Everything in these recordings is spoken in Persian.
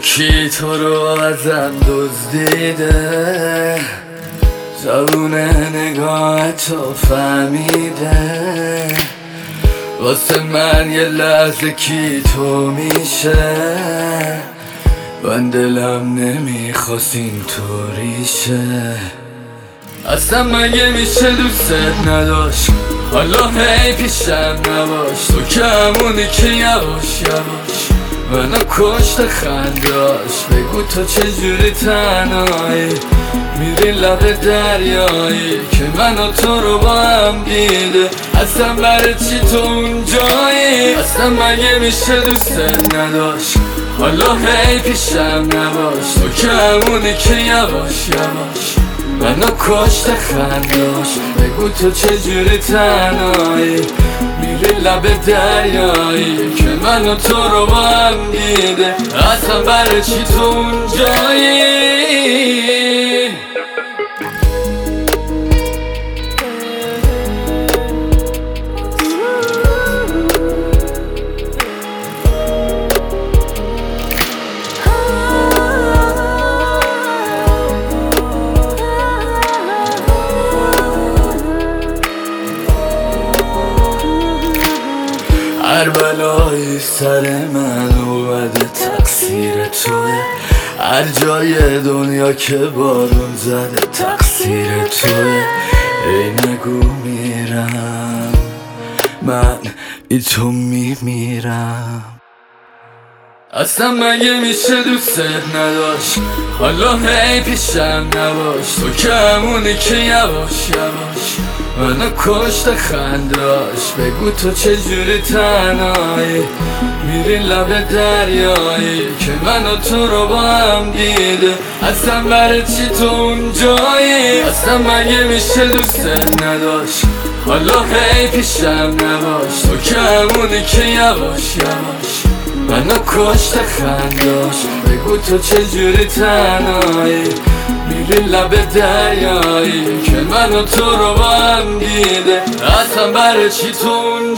کی تو رو ازم دزدیده؟ زبونه نگاه تو فهمیده؟ واسه من یه لحظه کی تو میشه؟ من دلم نمیخواست اینطوری شه. اصلا مگه میشه دوست نداشت؟ حالا هی پیشم نباش، تو که همونی که یواش یواش منو کشت خنداش. بگو تو چجوری تنهایی میری لب دریایی که من و تو رو با هم دیده؟ اصلا برای چی تو اونجایی؟ اصلا مگه میشه دوست نداشت؟ حالا هی پیشم نباش، تو که همونی که یواش یواش منو کشت خنداش. بگو تو چجوری تنهایی میری لب دریایی که من و تو رو با هم دیده؟ اصلا برای چی تو اونجایی؟ هر بلایی سر من اومده تقصیر توه، هر جای دنیا که بارون زده تقصیر توه. ای نگو میرم من بی تو میمیرم. اصلا مگه میشه دوست نداشت؟ حالا هی پیشم نباش، تو که همونی که یواش یواش منو کشت خنداش. بگو تو چجوری تنهایی میری لب دریایی که من و تو رو با هم دیده؟ اصلا برای چی تو اونجایی؟ اصلا مگه میشه دوست نداشت؟ حالا هی پیشم نباش، تو که همونی که یواش یواش منو کشت خنداش. بگو تو چجوری تنهایی میری لب دریایی که من و تو رو با هم دیده؟ اصلا برای چی تو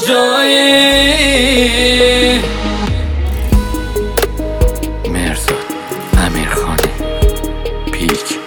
اونجایی؟ مرزاد امیرخانی پیک